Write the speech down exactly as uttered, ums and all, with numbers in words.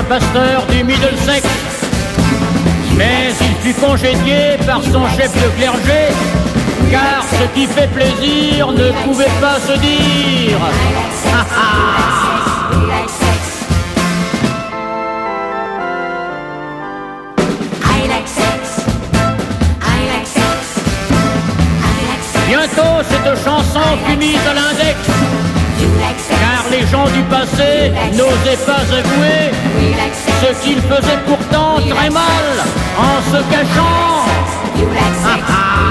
pasteur du Middlesex. Mais il fut congédié par son chef de clergé, car ce qui fait plaisir ne pouvait pas se dire. Ha ha. Bientôt cette chanson fut mise à l'index, car les gens du passé n'osaient pas avouer ce qu'ils faisaient pourtant très mal en se cachant. Ah ah.